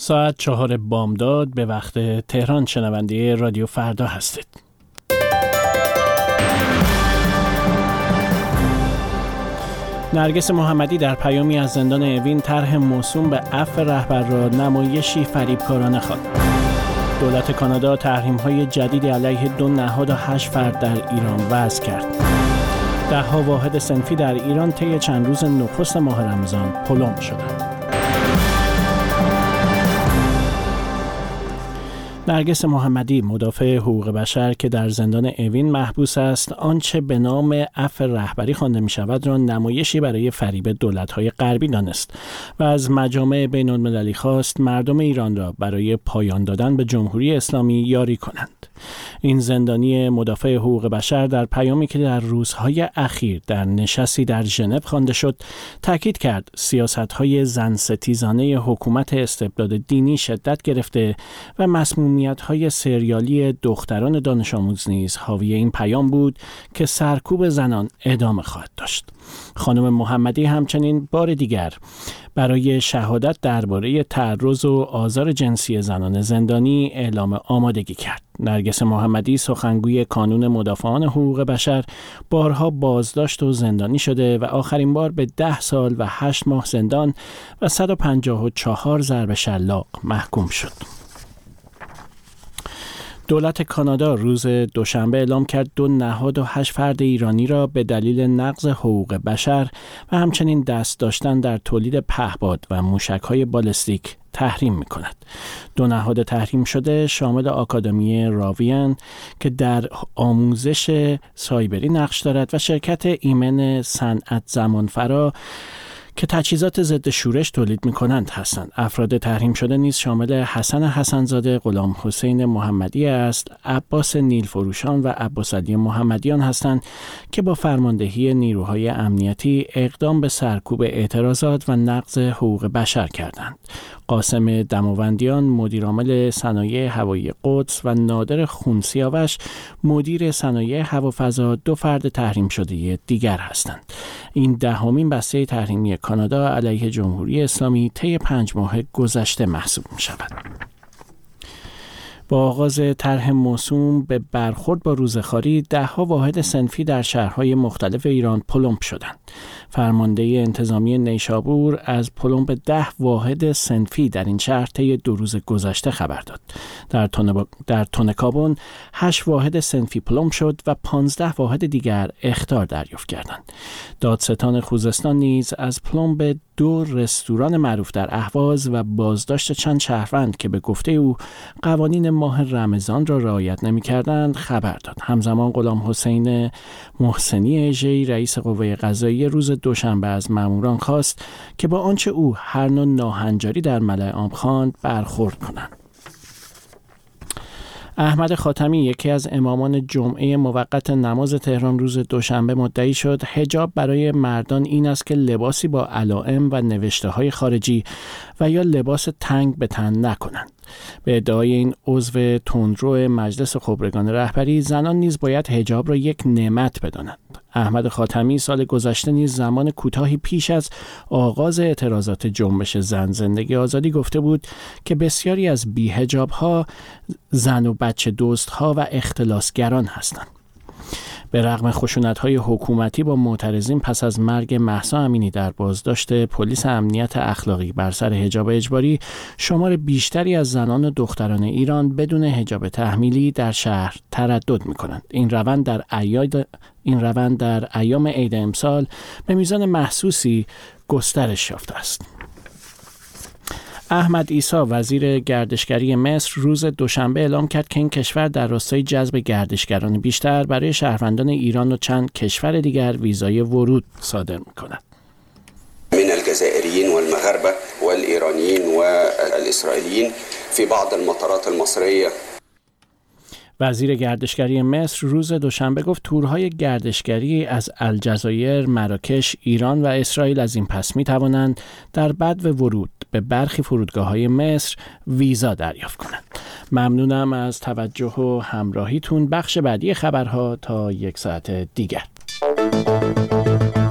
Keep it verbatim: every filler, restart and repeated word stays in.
ساعت چهار بامداد به وقت تهران شنونده رادیو فردا هستید. نرگس محمدی در پیامی از زندان اوین طرح موسوم به عفو رهبر را نمایشی فریبکارانه خواند. دولت کانادا تحریم‌های جدیدی علیه دو نهاد و هشت فرد در ایران وضع کرد. ده‌ها واحد صنفی در ایران طی چند روز نخست ماه رمضان پلم شدند. نرگس محمدی مدافع حقوق بشر که در زندان اوین محبوس است، آنچه به نام عفو رهبری خوانده می شود را نمایشی برای فریب دولت‌های غربی دانست و از مجامع بین‌المللی خواست مردم ایران را برای پایان دادن به جمهوری اسلامی یاری کنند. این زندانی مدافع حقوق بشر در پیامی که در روزهای اخیر در نشستی در ژنو خوانده شد، تاکید کرد سیاست‌های زن ستیزانه حکومت استبداد دینی شدت گرفته و مسمومیت‌های سریالی دختران دانش آموز نیز حاوی این پیام بود که سرکوب زنان ادامه خواهد داشت. خانم محمدی همچنین بار دیگر برای شهادت درباره تعرض و آزار جنسی زنان زندانی اعلام آمادگی کرد. نرگس محمدی سخنگوی کانون مدافعان حقوق بشر بارها بازداشت و زندانی شده و آخرین بار به ده سال و هشت ماه زندان و صد و پنجاه و چهار ضرب شلاق محکوم شد. دولت کانادا روز دوشنبه اعلام کرد دو نهاد و هشت فرد ایرانی را به دلیل نقض حقوق بشر و همچنین دست داشتن در تولید پهپاد و موشک‌های بالستیک تحریم می‌کند. دو نهاد تحریم شده شامل آکادمی راویان که در آموزش سایبری نقش دارد و شرکت ایمن صنعت زمانفرا که تجهیزات ضد شورش تولید می‌کنند هستند. افراد تحریم شده نیز شامل حسن حسن‌زاده، غلام حسین محمدی است، عباس نیلفروشان و عباس علی محمدیان هستند که با فرماندهی نیروهای امنیتی اقدام به سرکوب اعتراضات و نقض حقوق بشر کردند. قاسم دماوندیان مدیرعامل صنایع هوایی قدس و نادر خونسیاوش مدیر صنایع هوافضا دو فرد تحریم شده دیگر هستند. این دهمین بسته تحریمی کانادا علیه جمهوری اسلامی طی پنج ماه گذشته محسوب می شود. با آغاز طرح موسوم به برخورد با روزخواری، ده‌ها واحد صنفی در شهرهای مختلف ایران پلمپ شدند. فرمانده انتظامی نیشابور از پلمپ ده واحد صنفی در این شهر طی دو روز گذشته خبر داد. در تون در تونکابون هشت واحد صنفی پلمپ شد و پانزده واحد دیگر اخطار دریافت کردند. دادستان خوزستان نیز از پلمپ دو رستوران معروف در اهواز و بازداشت چند شهروند که به گفته او قوانین ماه رمضان را رعایت نمی‌کردند خبر داد. همزمان غلام حسین محسنی اژه‌ای رئیس قوه قضاییه روز دوشنبه از ماموران خواست که با آنچه او هر نوع ناهنجاری در ملأ عام خواند برخورد کنند. احمد خاتمی یکی از امامان جمعه موقت نماز تهران روز دوشنبه مدعی شد حجاب برای مردان این است که لباسی با علائم و نوشته‌های خارجی و یا لباس تنگ به تن نکنند. به ادعای این عضو تندرو مجلس خبرگان رهبری، زنان نیز باید حجاب را یک نعمت بدانند. احمد خاتمی سال گذشته نیز زمان کوتاهی پیش از آغاز اعتراضات جنبش زن زندگی آزادی گفته بود که بسیاری از بی‌حجاب‌ها زن و بچه دزدها و اختلاسگران هستند. به رغم خشونت‌های حکومتی با معترضین پس از مرگ مهسا امینی در بازداشت پلیس امنیت اخلاقی بر سر حجاب اجباری، شمار بیشتری از زنان و دختران ایران بدون حجاب تحمیلی در شهر تردد می‌کنند. این روند در ایاد این روند در ایام عید امسال به میزان محسوسی گسترش یافته است. احمد عیسی وزیر گردشگری مصر روز دوشنبه اعلام کرد که این کشور در راستای جذب گردشگران بیشتر برای شهروندان ایران و چند کشور دیگر ویزای ورود صادر می‌کند. من الجزائريين والمغاربه والإيرانيين والإسرائيليين في بعض المطارات المصرية. وزیر گردشگری مصر روز دوشنبه گفت تورهای گردشگری از الجزایر، مراکش، ایران و اسرائیل از این پس می توانند در بدو ورود به برخی فرودگاه‌های مصر ویزا دریافت کنند. ممنونم از توجه و همراهیتون. بخش بعدی خبرها تا یک ساعت دیگر.